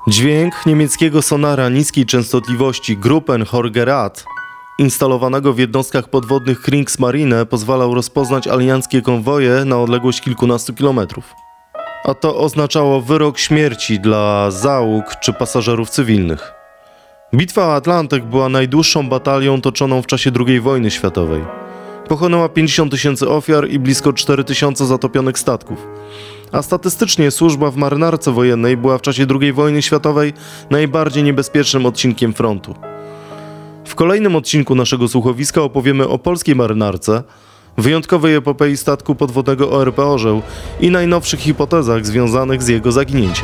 Dźwięk niemieckiego sonara niskiej częstotliwości Gruppenhorgerad, instalowanego w jednostkach podwodnych Kriegsmarine, pozwalał rozpoznać alianckie konwoje na odległość kilkunastu kilometrów. A to oznaczało wyrok śmierci dla załóg czy pasażerów cywilnych. Bitwa o Atlantyk była najdłuższą batalią toczoną w czasie II wojny światowej. Pochłonęła 50 000 ofiar i blisko 4 000 zatopionych statków. A statystycznie służba w marynarce wojennej była w czasie II wojny światowej najbardziej niebezpiecznym odcinkiem frontu. W kolejnym odcinku naszego słuchowiska opowiemy o polskiej marynarce, wyjątkowej epopei statku podwodnego ORP Orzeł i najnowszych hipotezach związanych z jego zaginięciem.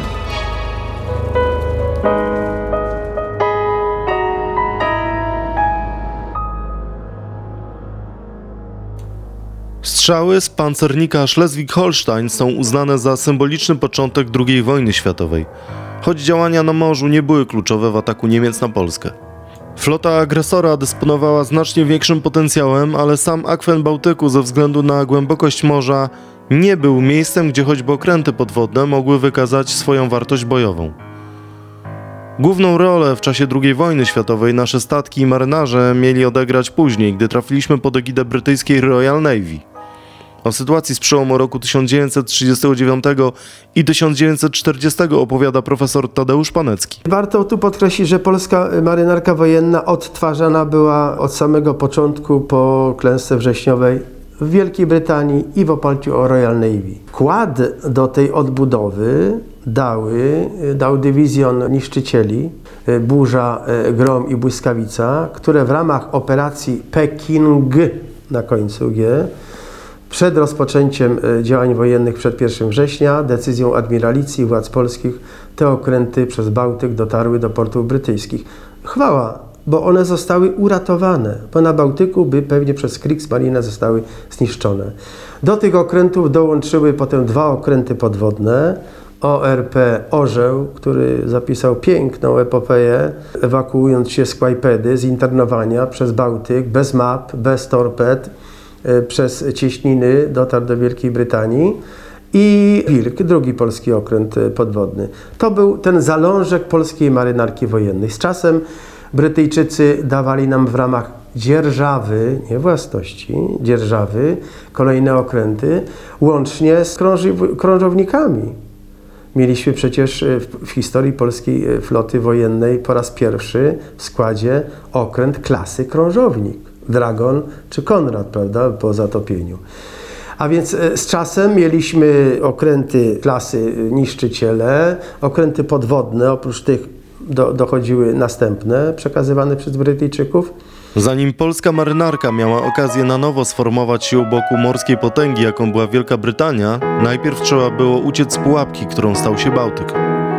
Strzały z pancernika Schleswig-Holstein są uznane za symboliczny początek II wojny światowej, choć działania na morzu nie były kluczowe w ataku Niemiec na Polskę. Flota agresora dysponowała znacznie większym potencjałem, ale sam akwen Bałtyku ze względu na głębokość morza nie był miejscem, gdzie choćby okręty podwodne mogły wykazać swoją wartość bojową. Główną rolę w czasie II wojny światowej nasze statki i marynarze mieli odegrać później, gdy trafiliśmy pod egidę brytyjskiej Royal Navy. O sytuacji z przełomu roku 1939 i 1940 opowiada profesor Tadeusz Panecki. Warto tu podkreślić, że polska marynarka wojenna odtwarzana była od samego początku po klęsce wrześniowej w Wielkiej Brytanii i w oparciu o Royal Navy. Wkład do tej odbudowy dał dywizjon niszczycieli Burza, Grom i Błyskawica, które w ramach operacji Peking na końcu G przed rozpoczęciem działań wojennych przed 1 września decyzją admiralicji i władz polskich te okręty przez Bałtyk dotarły do portów brytyjskich. Chwała, bo one zostały uratowane, bo na Bałtyku by pewnie przez Kriegsmarine zostały zniszczone. Do tych okrętów dołączyły potem 2 okręty podwodne, ORP Orzeł, który zapisał piękną epopeję, ewakuując się z Kłajpedy, z internowania przez Bałtyk, bez map, bez torped, przez cieśniny dotarł do Wielkiej Brytanii, i Wilk, drugi polski okręt podwodny. To był ten zalążek polskiej marynarki wojennej. Z czasem Brytyjczycy dawali nam w ramach dzierżawy, nie własności, dzierżawy, kolejne okręty, łącznie z krążownikami. Mieliśmy przecież w historii polskiej floty wojennej po raz pierwszy w składzie okręt klasy krążownik. Dragon czy Konrad, prawda, po zatopieniu. A więc z czasem mieliśmy okręty klasy niszczyciele, okręty podwodne, oprócz tych dochodziły następne, przekazywane przez Brytyjczyków. Zanim polska marynarka miała okazję na nowo sformować się u boku morskiej potęgi, jaką była Wielka Brytania, najpierw trzeba było uciec z pułapki, którą stał się Bałtyk.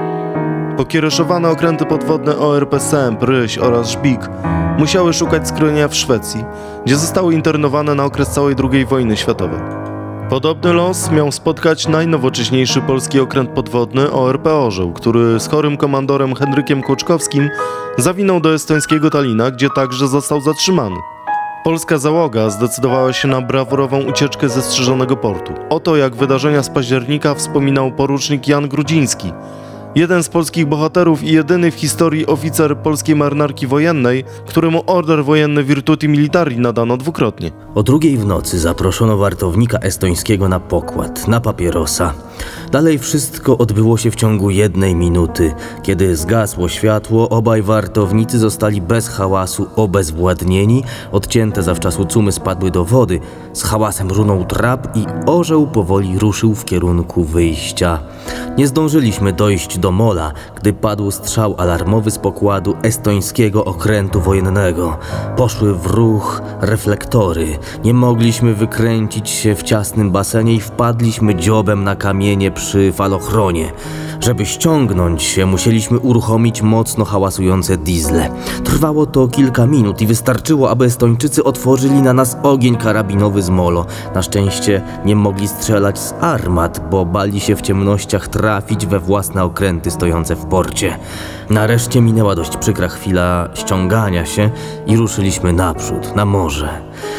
Pokiereszowane okręty podwodne ORP Sęp, Ryś oraz Żbik musiały szukać schronienia w Szwecji, gdzie zostały internowane na okres całej II wojny światowej. Podobny los miał spotkać najnowocześniejszy polski okręt podwodny ORP Orzeł, który z chorym komandorem Henrykiem Kłoczkowskim zawinął do estońskiego Tallina, gdzie także został zatrzymany. Polska załoga zdecydowała się na brawurową ucieczkę ze strzeżonego portu. Oto jak wydarzenia z października wspominał porucznik Jan Grudziński, jeden z polskich bohaterów i jedyny w historii oficer polskiej marynarki wojennej, któremu order wojenny Virtuti Militari nadano dwukrotnie. O 2:00 w nocy zaproszono wartownika estońskiego na pokład, na papierosa. Dalej wszystko odbyło się w ciągu 1 minuty. Kiedy zgasło światło, obaj wartownicy zostali bez hałasu obezwładnieni, odcięte zawczasu cumy spadły do wody, z hałasem runął trap i orzeł powoli ruszył w kierunku wyjścia. Nie zdążyliśmy dojść do mola, gdy padł strzał alarmowy z pokładu estońskiego okrętu wojennego. Poszły w ruch reflektory. Nie mogliśmy wykręcić się w ciasnym basenie i wpadliśmy dziobem na kamienie przy falochronie. Żeby ściągnąć się, musieliśmy uruchomić mocno hałasujące diesle. Trwało to kilka minut i wystarczyło, aby Estończycy otworzyli na nas ogień karabinowy z molo. Na szczęście nie mogli strzelać z armat, bo bali się w ciemnościach trafić we własne okręty stojące w porcie. Nareszcie minęła dość przykra chwila ściągania się i ruszyliśmy naprzód, na morze.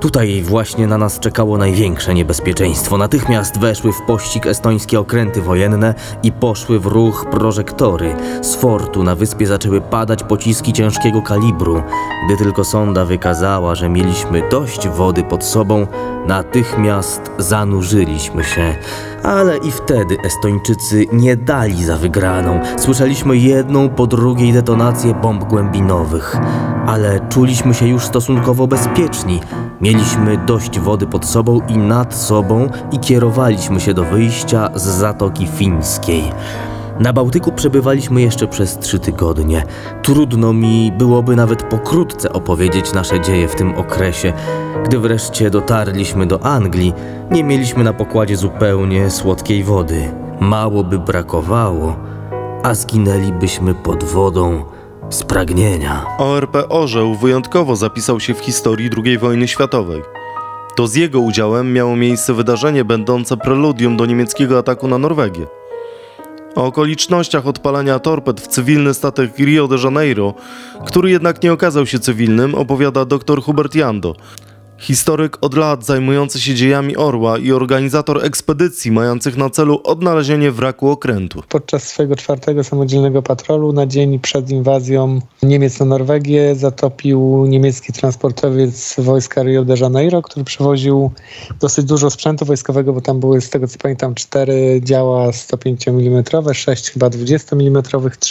Tutaj właśnie na nas czekało największe niebezpieczeństwo. Natychmiast weszły w pościg estońskie okręty wojenne i poszły w ruch prożektory. Z fortu na wyspie zaczęły padać pociski ciężkiego kalibru. Gdy tylko sonda wykazała, że mieliśmy dość wody pod sobą, natychmiast zanurzyliśmy się. Ale i wtedy Estończycy nie dali za wygraną. Słyszeliśmy jedną po drugiej detonację bomb głębinowych. Ale czuliśmy się już stosunkowo bezpieczni. Mieliśmy dość wody pod sobą i nad sobą i kierowaliśmy się do wyjścia z Zatoki Fińskiej. Na Bałtyku przebywaliśmy jeszcze przez 3 tygodnie. Trudno mi byłoby nawet pokrótce opowiedzieć nasze dzieje w tym okresie. Gdy wreszcie dotarliśmy do Anglii, nie mieliśmy na pokładzie zupełnie słodkiej wody. Mało by brakowało, a zginęlibyśmy pod wodą z pragnienia. ORP Orzeł wyjątkowo zapisał się w historii II wojny światowej. To z jego udziałem miało miejsce wydarzenie będące preludium do niemieckiego ataku na Norwegię. O okolicznościach odpalania torped w cywilny statek Rio de Janeiro, który jednak nie okazał się cywilnym, opowiada dr Hubert Jando, historyk od lat zajmujący się dziejami Orła i organizator ekspedycji mających na celu odnalezienie wraku okrętu. Podczas swojego 4. samodzielnego patrolu na dzień przed inwazją Niemiec na Norwegię zatopił niemiecki transportowiec wojska Rio de Janeiro, który przewoził dosyć dużo sprzętu wojskowego, bo tam były, z tego co pamiętam, 4 działa 105 mm, 6 chyba 20 mm,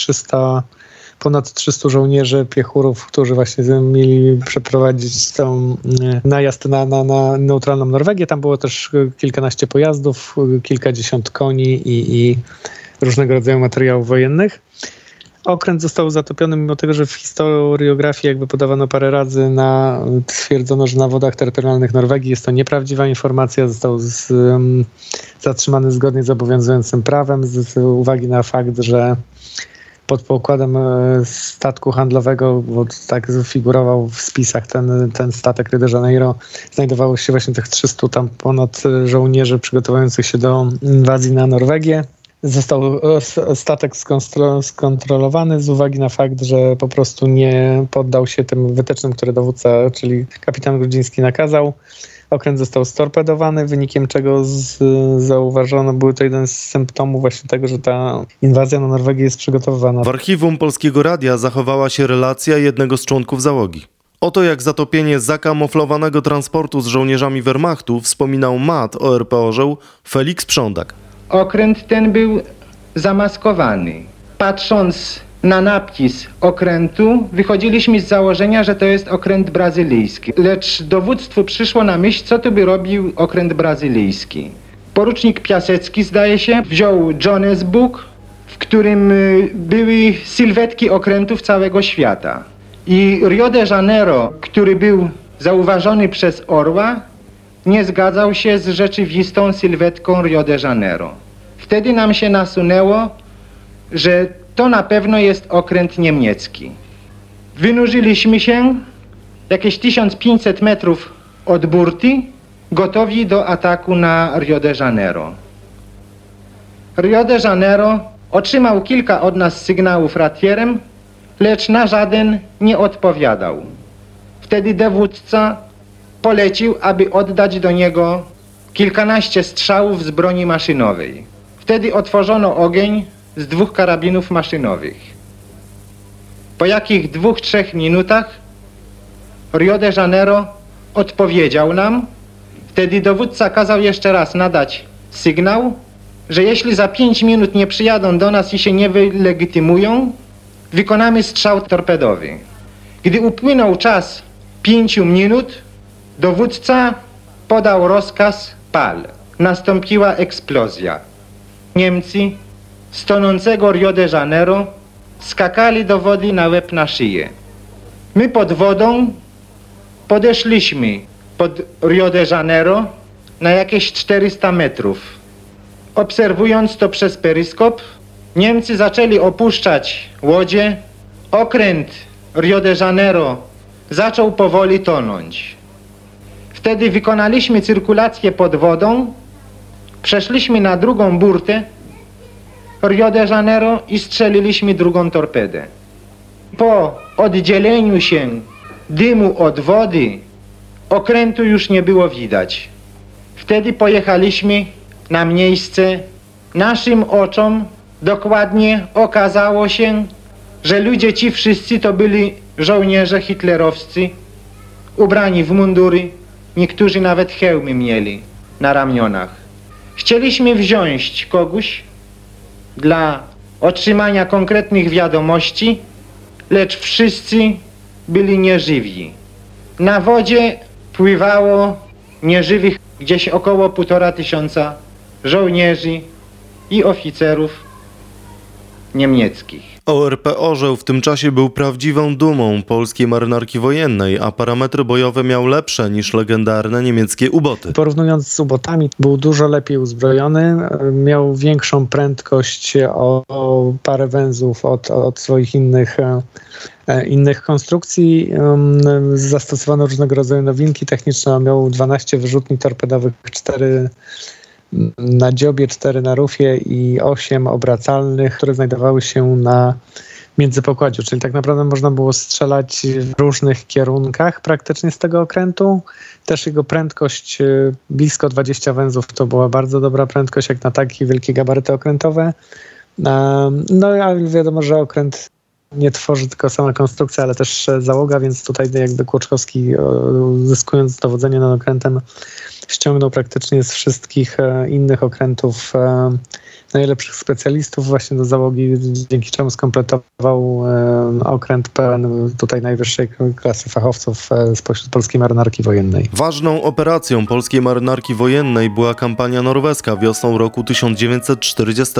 ponad 300 żołnierzy, piechurów, którzy właśnie mieli przeprowadzić tą najazd na neutralną Norwegię. Tam było też kilkanaście pojazdów, kilkadziesiąt koni i różnego rodzaju materiałów wojennych. Okręt został zatopiony, mimo tego, że w historiografii jakby podawano parę razy, stwierdzono, że na wodach terytorialnych Norwegii jest to nieprawdziwa informacja. Został zatrzymany zgodnie z obowiązującym prawem z uwagi na fakt, że pod pokładem statku handlowego, bo tak figurował w spisach ten statek Rio de Janeiro, znajdowało się właśnie tych 300 tam ponad żołnierzy przygotowujących się do inwazji na Norwegię. Został statek skontrolowany z uwagi na fakt, że po prostu nie poddał się tym wytycznym, które dowódca, czyli kapitan Grudziński, nakazał. Okręt został storpedowany, wynikiem czego zauważono, był to jeden z symptomów właśnie tego, że ta inwazja na Norwegię jest przygotowywana. W archiwum Polskiego Radia zachowała się relacja jednego z członków załogi. Oto jak zatopienie zakamuflowanego transportu z żołnierzami Wehrmachtu wspominał mat ORP Orzeł Felix Prządak. Okręt ten był zamaskowany. Patrząc na napis okrętu, wychodziliśmy z założenia, że to jest okręt brazylijski. Lecz dowództwu przyszło na myśl, co tu by robił okręt brazylijski. Porucznik Piasecki, zdaje się, wziął Jones Book, w którym były sylwetki okrętów całego świata. I Rio de Janeiro, który był zauważony przez Orła, nie zgadzał się z rzeczywistą sylwetką Rio de Janeiro. Wtedy nam się nasunęło, że to na pewno jest okręt niemiecki. Wynurzyliśmy się jakieś 1500 metrów od burty, gotowi do ataku na Rio de Janeiro. Rio de Janeiro otrzymał kilka od nas sygnałów ratierem, lecz na żaden nie odpowiadał. Wtedy dowódca polecił, aby oddać do niego kilkanaście strzałów z broni maszynowej. Wtedy otworzono ogień z 2 karabinów maszynowych. Po jakich 2-3 minutach Rio de Janeiro odpowiedział nam. Wtedy dowódca kazał jeszcze raz nadać sygnał, że jeśli za 5 minut nie przyjadą do nas i się nie wylegitymują, wykonamy strzał torpedowy. Gdy upłynął czas 5 minut, dowódca podał rozkaz pal. Nastąpiła eksplozja. Niemcy z tonącego Rio de Janeiro skakali do wody na łeb na szyję. My pod wodą podeszliśmy pod Rio de Janeiro na jakieś 400 metrów. Obserwując to przez peryskop, Niemcy zaczęli opuszczać łodzie. Okręt Rio de Janeiro zaczął powoli tonąć. Wtedy wykonaliśmy cyrkulację pod wodą, przeszliśmy na drugą burtę Rio de Janeiro i strzeliliśmy drugą torpedę. Po oddzieleniu się dymu od wody okrętu już nie było widać. Wtedy pojechaliśmy na miejsce. Naszym oczom dokładnie okazało się, że ludzie ci wszyscy to byli żołnierze hitlerowscy, ubrani w mundury, niektórzy nawet hełmy mieli na ramionach. Chcieliśmy wziąć kogoś dla otrzymania konkretnych wiadomości, lecz wszyscy byli nieżywi. Na wodzie pływało nieżywych gdzieś około 1500 żołnierzy i oficerów niemieckich. ORP Orzeł w tym czasie był prawdziwą dumą polskiej marynarki wojennej, a parametry bojowe miał lepsze niż legendarne niemieckie uboty. Porównując z ubotami, był dużo lepiej uzbrojony, miał większą prędkość o parę węzłów od swoich innych konstrukcji. Zastosowano różnego rodzaju nowinki techniczne. Miał 12 wyrzutni torpedowych, 4 na dziobie, 4 na rufie i 8 obracalnych, które znajdowały się na międzypokładziu, czyli tak naprawdę można było strzelać w różnych kierunkach praktycznie z tego okrętu. Też jego prędkość blisko 20 węzłów to była bardzo dobra prędkość jak na takie wielkie gabaryty okrętowe. No ale wiadomo, że okręt nie tworzy tylko sama konstrukcja, ale też załoga, więc tutaj jakby Kłoczkowski, uzyskując dowodzenie nad okrętem, ściągnął praktycznie z wszystkich innych okrętów najlepszych specjalistów właśnie do załogi, dzięki czemu skompletował okręt pełen tutaj najwyższej klasy fachowców spośród polskiej marynarki wojennej. Ważną operacją polskiej marynarki wojennej była kampania norweska wiosną roku 1940.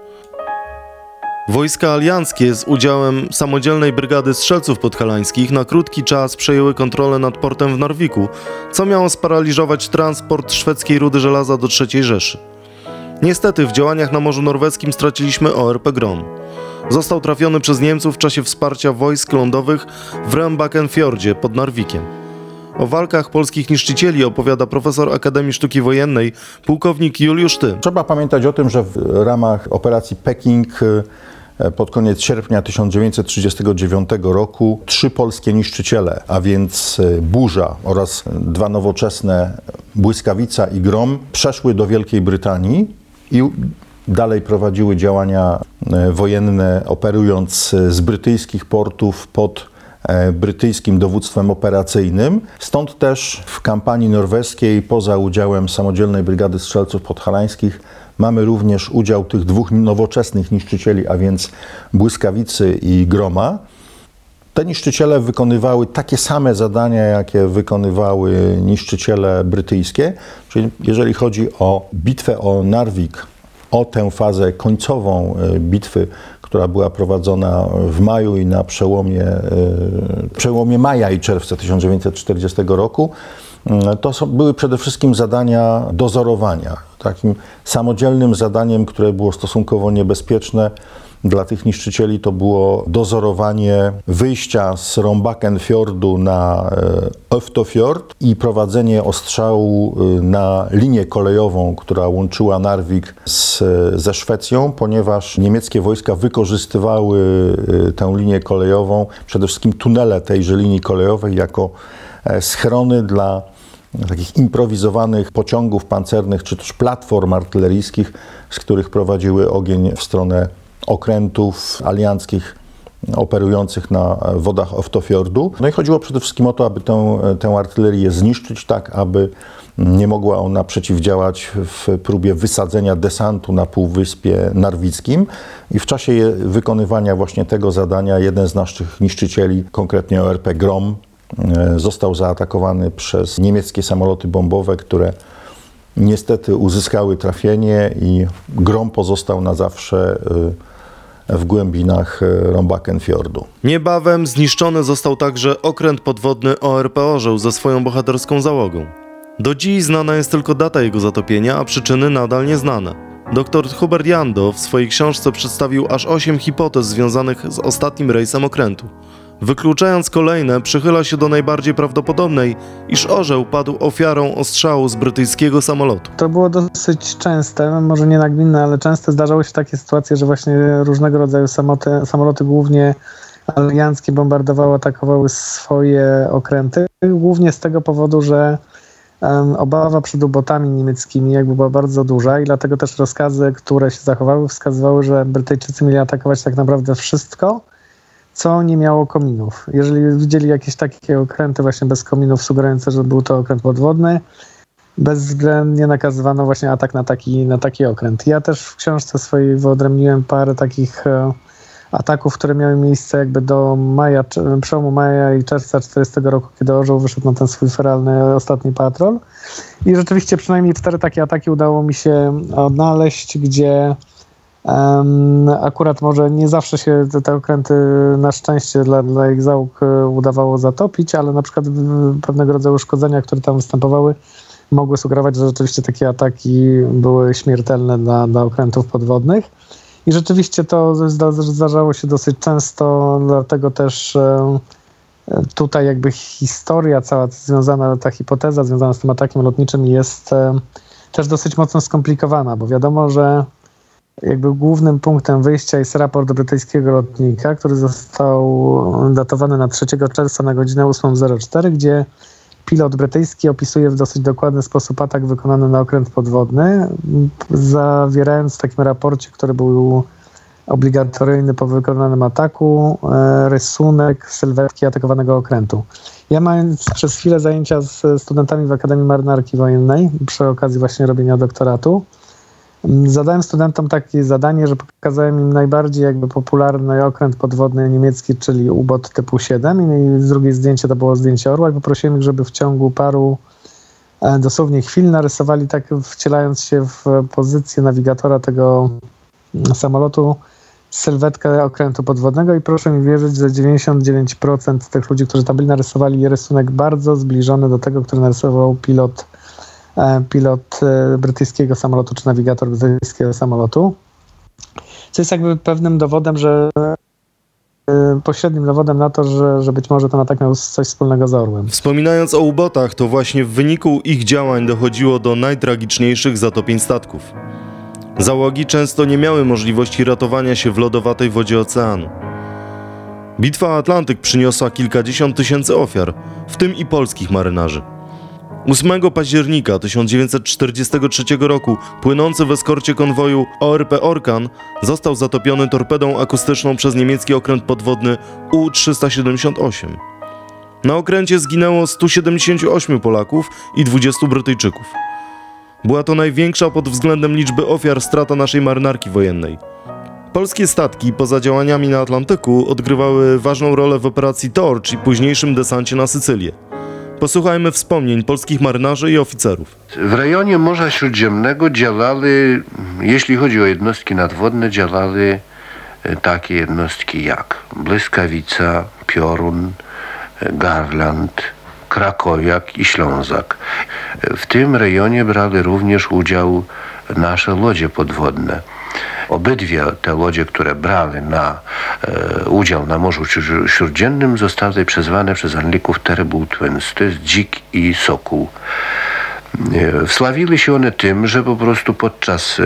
Wojska alianckie z udziałem samodzielnej brygady strzelców podhalańskich na krótki czas przejęły kontrolę nad portem w Narwiku, co miało sparaliżować transport szwedzkiej rudy żelaza do III Rzeszy. Niestety w działaniach na Morzu Norweskim straciliśmy ORP Grom. Został trafiony przez Niemców w czasie wsparcia wojsk lądowych w Rønbakenfjordzie pod Narwikiem. O walkach polskich niszczycieli opowiada profesor Akademii Sztuki Wojennej, pułkownik Juliusz Ty. Trzeba pamiętać o tym, że w ramach operacji Peking pod koniec sierpnia 1939 roku 3 polskie niszczyciele, a więc Burza oraz 2 nowoczesne Błyskawica i Grom, przeszły do Wielkiej Brytanii i dalej prowadziły działania wojenne, operując z brytyjskich portów pod brytyjskim dowództwem operacyjnym. Stąd też w kampanii norweskiej, poza udziałem samodzielnej brygady strzelców podhalańskich, mamy również udział tych 2 nowoczesnych niszczycieli, a więc Błyskawicy i Groma. Te niszczyciele wykonywały takie same zadania, jakie wykonywały niszczyciele brytyjskie. Czyli jeżeli chodzi o bitwę o Narvik, o tę fazę końcową bitwy, która była prowadzona w maju i na przełomie maja i czerwca 1940 roku, to były przede wszystkim zadania dozorowania. Takim samodzielnym zadaniem, które było stosunkowo niebezpieczne dla tych niszczycieli, to było dozorowanie wyjścia z Rønbakenfjordu na Øftofjord i prowadzenie ostrzału na linię kolejową, która łączyła Narvik ze Szwecją, ponieważ niemieckie wojska wykorzystywały tę linię kolejową, przede wszystkim tunele tejże linii kolejowej jako schrony dla takich improwizowanych pociągów pancernych czy też platform artyleryjskich, z których prowadziły ogień w stronę okrętów alianckich operujących na wodach Øftofjordu. No i chodziło przede wszystkim o to, aby tę artylerię zniszczyć tak, aby nie mogła ona przeciwdziałać w próbie wysadzenia desantu na Półwyspie Narwickim. I w czasie wykonywania właśnie tego zadania jeden z naszych niszczycieli, konkretnie ORP Grom, został zaatakowany przez niemieckie samoloty bombowe, które niestety uzyskały trafienie i Grom pozostał na zawsze w głębinach Rønbakenfjordu. Niebawem zniszczony został także okręt podwodny ORP Orzeł ze swoją bohaterską załogą. Do dziś znana jest tylko data jego zatopienia, a przyczyny nadal nieznane. Dr Hubert Jando w swojej książce przedstawił aż 8 hipotez związanych z ostatnim rejsem okrętu. Wykluczając kolejne, przychyla się do najbardziej prawdopodobnej, iż Orzeł padł ofiarą ostrzału z brytyjskiego samolotu. To było dosyć częste, może nie nagminne, ale częste zdarzały się takie sytuacje, że właśnie różnego rodzaju samoloty głównie alianckie bombardowały, atakowały swoje okręty, głównie z tego powodu, że obawa przed ubotami niemieckimi jakby była bardzo duża i dlatego też rozkazy, które się zachowały, wskazywały, że Brytyjczycy mieli atakować tak naprawdę wszystko, co nie miało kominów. Jeżeli widzieli jakieś takie okręty właśnie bez kominów, sugerujące, że był to okręt podwodny, bezwzględnie nakazywano właśnie atak na taki okręt. Ja też w książce swojej wyodrębniłem parę takich ataków, które miały miejsce jakby do przełomu maja i czerwca 1940 roku, kiedy Orzeł wyszedł na ten swój feralny ostatni patrol. I rzeczywiście przynajmniej 4 takie ataki udało mi się odnaleźć, gdzie akurat może nie zawsze się te okręty na szczęście dla ich załóg udawało zatopić, ale na przykład pewnego rodzaju uszkodzenia, które tam występowały, mogły sugerować, że rzeczywiście takie ataki były śmiertelne dla okrętów podwodnych. I rzeczywiście to zdarzało się dosyć często, dlatego też tutaj jakby historia cała związana, ta hipoteza związana z tym atakiem lotniczym jest też dosyć mocno skomplikowana, bo wiadomo, że jakby głównym punktem wyjścia jest raport brytyjskiego lotnika, który został datowany na 3 czerwca na godzinę 8:04, gdzie pilot brytyjski opisuje w dosyć dokładny sposób atak wykonany na okręt podwodny, zawierając w takim raporcie, który był obligatoryjny po wykonanym ataku, rysunek sylwetki atakowanego okrętu. Ja mając przez chwilę zajęcia z studentami w Akademii Marynarki Wojennej, przy okazji właśnie robienia doktoratu, zadałem studentom takie zadanie, że pokazałem im najbardziej jakby popularny okręt podwodny niemiecki, czyli U-BOT typu 7 i drugie zdjęcie to było zdjęcie Orła i poprosiłem ich, żeby w ciągu paru dosłownie chwil narysowali tak, wcielając się w pozycję nawigatora tego samolotu, sylwetkę okrętu podwodnego i proszę mi wierzyć, że 99% tych ludzi, którzy tam byli, narysowali rysunek bardzo zbliżony do tego, który narysował pilot brytyjskiego samolotu, czy nawigator brytyjskiego samolotu. Co jest jakby pewnym dowodem, pośrednim dowodem na to, że być może ten atak miał coś wspólnego z Orłem. Wspominając o U-botach, to właśnie w wyniku ich działań dochodziło do najtragiczniejszych zatopień statków. Załogi często nie miały możliwości ratowania się w lodowatej wodzie oceanu. Bitwa o Atlantyk przyniosła kilkadziesiąt tysięcy ofiar, w tym i polskich marynarzy. 8 października 1943 roku płynący w eskorcie konwoju ORP Orkan został zatopiony torpedą akustyczną przez niemiecki okręt podwodny U-378. Na okręcie zginęło 178 Polaków i 20 Brytyjczyków. Była to największa pod względem liczby ofiar strata naszej marynarki wojennej. Polskie statki poza działaniami na Atlantyku odgrywały ważną rolę w operacji Torch i późniejszym desancie na Sycylię. Posłuchajmy wspomnień polskich marynarzy i oficerów. W rejonie Morza Śródziemnego działały, jeśli chodzi o jednostki nadwodne, działały takie jednostki jak Błyskawica, Piorun, Garland, Krakowiak i Ślązak. W tym rejonie brały również udział nasze lodzie podwodne. Obydwie te lodzie, które brały udział na Morzu Śródziemnym, zostały przezwane przez Anglików Terrible Twins, to jest Dzik i Sokół. Wsławili się one tym, że po prostu podczas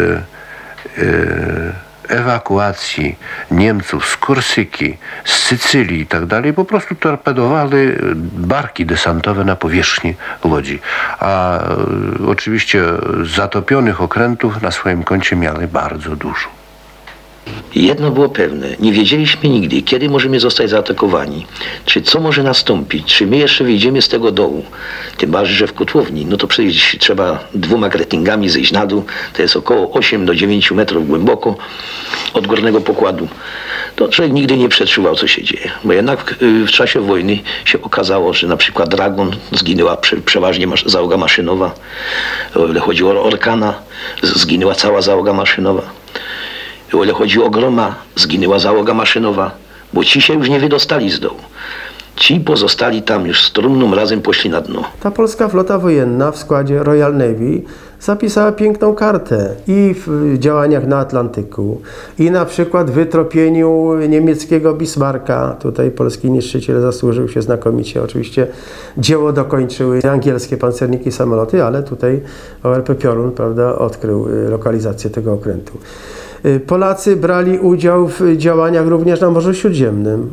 ewakuacji Niemców z Korsyki, z Sycylii i tak dalej, po prostu torpedowały barki desantowe na powierzchni łodzi. A oczywiście zatopionych okrętów na swoim koncie miały bardzo dużo. Jedno było pewne, nie wiedzieliśmy nigdy, kiedy możemy zostać zaatakowani, czy co może nastąpić, czy my jeszcze wyjdziemy z tego dołu. Tym bardziej, że w kotłowni, no to przecież trzeba 2 gretingami zejść na dół, to jest około 8 do 9 metrów głęboko od górnego pokładu. To człowiek nigdy nie przeczuwał, co się dzieje, bo jednak w czasie wojny się okazało, że na przykład Dragon zginęła przeważnie załoga maszynowa, o ile chodzi o Orkana, zginęła cała załoga maszynowa. O ile chodzi o Groma, zginęła załoga maszynowa, bo ci się już nie wydostali z dołu. Ci pozostali tam już z trumną razem poszli na dno. Ta polska flota wojenna w składzie Royal Navy zapisała piękną kartę i w działaniach na Atlantyku, i na przykład w wytropieniu niemieckiego Bismarcka. Tutaj polski niszczyciel zasłużył się znakomicie. Oczywiście dzieło dokończyły angielskie pancerniki, samoloty, ale tutaj ORP Piorun, prawda, odkrył lokalizację tego okrętu. Polacy brali udział w działaniach również na Morzu Śródziemnym.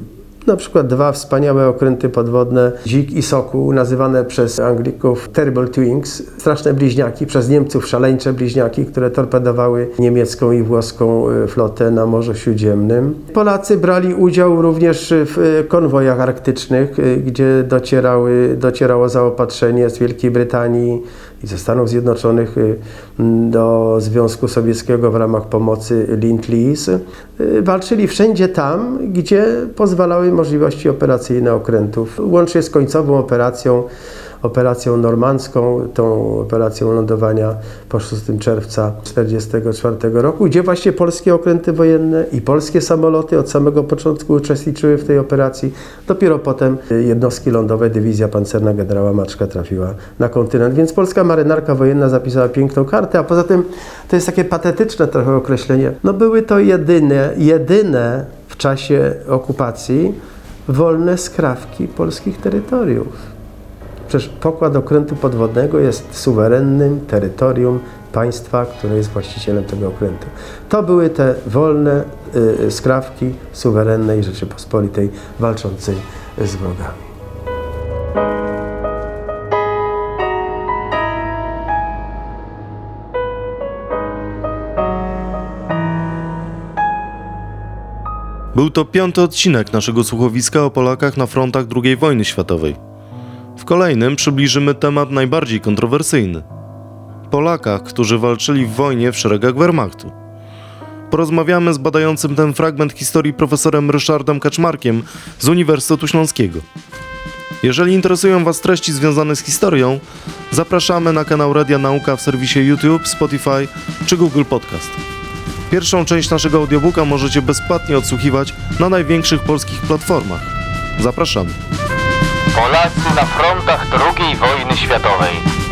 Na przykład 2 wspaniałe okręty podwodne, Dzik i Sokół, nazywane przez Anglików Terrible Twins, straszne bliźniaki, przez Niemców szaleńcze bliźniaki, które torpedowały niemiecką i włoską flotę na Morzu Śródziemnym. Polacy brali udział również w konwojach arktycznych, gdzie docierało zaopatrzenie z Wielkiej Brytanii i ze Stanów Zjednoczonych do Związku Sowieckiego w ramach pomocy Lend-Lease. Walczyli wszędzie tam, gdzie pozwalały możliwości operacyjne okrętów, łącznie z końcową operacją normandzką, tą operacją lądowania po 6 czerwca 1944 roku, gdzie właśnie polskie okręty wojenne i polskie samoloty od samego początku uczestniczyły w tej operacji. Dopiero potem jednostki lądowe, dywizja pancerna generała Maczka trafiła na kontynent. Więc polska marynarka wojenna zapisała piękną kartę, a poza tym to jest takie patetyczne trochę określenie. No były to jedyne w czasie okupacji wolne skrawki polskich terytoriów. Przecież pokład okrętu podwodnego jest suwerennym terytorium państwa, które jest właścicielem tego okrętu. To były te wolne skrawki suwerennej Rzeczypospolitej walczącej z wrogami. Był to 5. odcinek naszego słuchowiska o Polakach na frontach II wojny światowej. W kolejnym przybliżymy temat najbardziej kontrowersyjny. Polakach, którzy walczyli w wojnie w szeregach Wehrmachtu. Porozmawiamy z badającym ten fragment historii profesorem Ryszardem Kaczmarkiem z Uniwersytetu Śląskiego. Jeżeli interesują Was treści związane z historią, zapraszamy na kanał Radia Nauka w serwisie YouTube, Spotify czy Google Podcast. Pierwszą część naszego audiobooka możecie bezpłatnie odsłuchiwać na największych polskich platformach. Zapraszamy. Polacy na frontach II wojny światowej.